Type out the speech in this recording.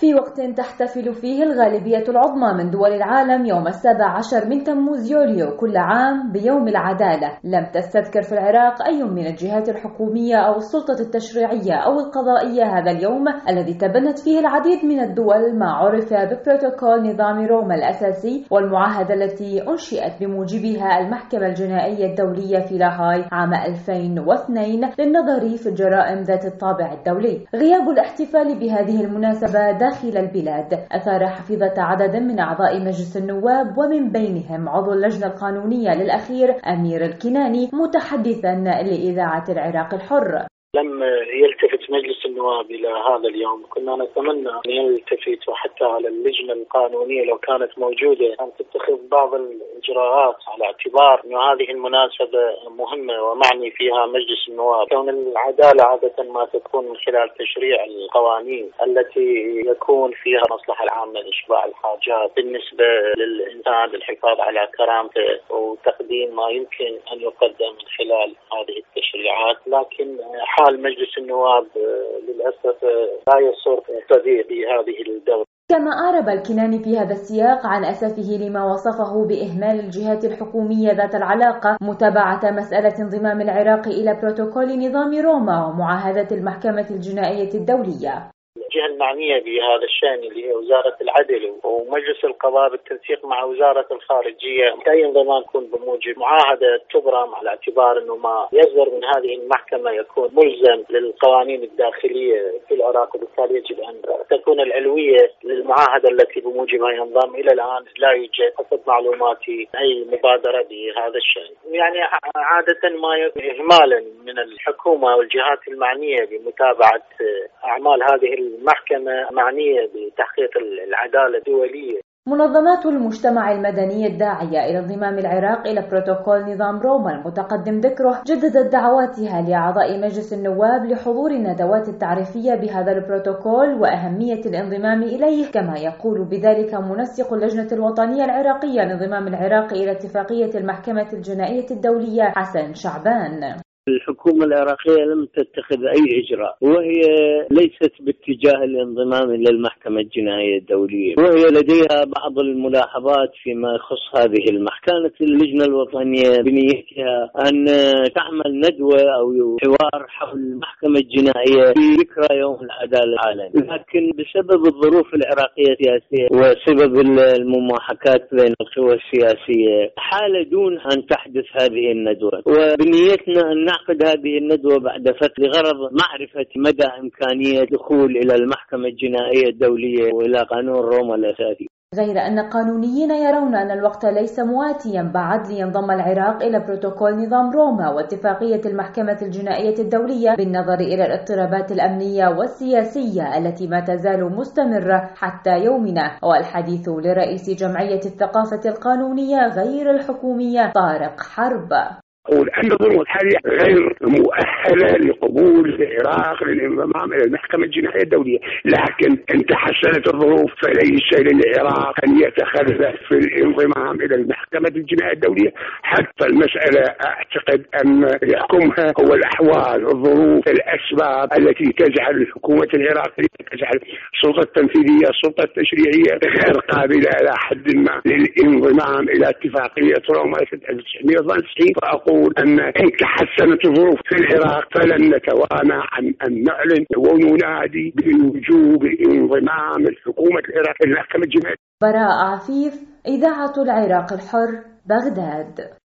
في وقت تحتفل فيه الغالبية العظمى من دول العالم يوم 17 من تموز يوليو كل عام بيوم العدالة، لم تستذكر في العراق أي من الجهات الحكومية أو السلطة التشريعية أو القضائية هذا اليوم الذي تبنت فيه العديد من الدول ما عرف ببروتوكول نظام روما الأساسي، والمعاهدة التي أنشئت بموجبها المحكمة الجنائية الدولية في لاهاي عام 2002 للنظر في الجرائم ذات الطابع الدولي. غياب الاحتفال بهذه المناسبة داخل البلاد أثار حفيظة عدد من أعضاء مجلس النواب، ومن بينهم عضو اللجنة القانونية للأخير أمير الكناني متحدثا لإذاعة العراق الحر. لم يلتفت مجلس النواب إلى هذا اليوم، كنا نتمنى أن يلتفت وحتى على اللجنة القانونية لو كانت موجودة أن تتخذ بعض الإجراءات على اعتبار أن هذه المناسبة مهمة ومعني فيها مجلس النواب. كون العدالة عادة ما تكون من خلال تشريع القوانين التي يكون فيها المصلحة العامة لإشباع الحاجات بالنسبة للإنسان، للحفاظ على كرامته وتقديم ما يمكن أن يقدم من خلال هذه التشريعات، لكن حال مجلس النواب للأسف لا يسر صديق بهذه الدولة. كما أعرب الكناني في هذا السياق عن أسفه لما وصفه بإهمال الجهات الحكومية ذات العلاقة متابعة مسألة انضمام العراق إلى بروتوكول نظام روما ومعاهدة المحكمة الجنائية الدولية. الجهة المعنية بهذا الشأن اللي هي وزارة العدل ومجلس القضاء بالتنسيق مع وزارة الخارجية أي انضمام يكون بموجب معاهدة تبرم، على اعتبار أنه ما يصدر من هذه المحكمة يكون ملزم للقوانين الداخلية في العراق، وبالتالي يجب أن تكون العلوية للمعاهدة التي بموجبها ينضم. إلى الآن لا يوجد حسب معلوماتي أي مبادرة بهذا الشأن، يعني عادة ما إهمالا من الحكومة والجهات المعنية بمتابعة أعمال هذه المحكمة معنية بتحقيق العدالة الدولية. منظمات المجتمع المدني الداعية إلى انضمام العراق إلى بروتوكول نظام روما المتقدم ذكره جددت دعواتها لأعضاء مجلس النواب لحضور الندوات التعريفية بهذا البروتوكول وأهمية الانضمام إليه، كما يقول بذلك منسق اللجنة الوطنية العراقية لانضمام العراق إلى اتفاقية المحكمة الجنائية الدولية حسن شعبان. الحكومة العراقية لم تتخذ أي إجراء، وهي ليست باتجاه الانضمام إلى المحكمة الجنائية الدولية، وهي لديها بعض الملاحظات فيما يخص هذه المحكمة. كانت اللجنة الوطنية بنيتها أن تعمل ندوة أو حوار حول المحكمة الجنائية في ذكرى يوم العدالة العالمي، لكن بسبب الظروف العراقية السياسية وسبب المماحكات بين القوى السياسية حال دون أن تحدث هذه الندوة. وبنيتنا أن نعقد هذه الندوة بعد فترة لغرض معرفة مدى إمكانية الدخول إلى المحكمة الجنائية الدولية وإلى قانون روما الأساسي. غير أن القانونيين يرون أن الوقت ليس مواتيا بعد لينضم العراق إلى بروتوكول نظام روما واتفاقية المحكمة الجنائية الدولية بالنظر إلى الاضطرابات الأمنية والسياسية التي ما تزال مستمرة حتى يومنا. والحديث لرئيس جمعية الثقافة القانونية غير الحكومية طارق حرب. أقول أن الظروف الحالية غير مؤهلة لقبول العراق للانضمام إلى المحكمة الجنائية الدولية، لكن إن تحسنت الظروف فليس للعراق أن يتخلف في الانضمام إلى المحكمة الجنائية الدولية. حتى المسألة أعتقد أن يحكمها هو الأحوال، الظروف، الأسباب التي تجعل الحكومة العراقية، تجعل السلطة التنفيذية، السلطة التشريعية غير قابلة إلى حد ما للانضمام إلى اتفاقية روما 1992. فأقول أن إن تحسنت الظروف في العراق فلن نتوانى عن أن نعلن وننادي بوجوب انضمام الحكومة العراقية للمحكمة الجنائية. براء عفيف، إذاعة العراق الحر، بغداد.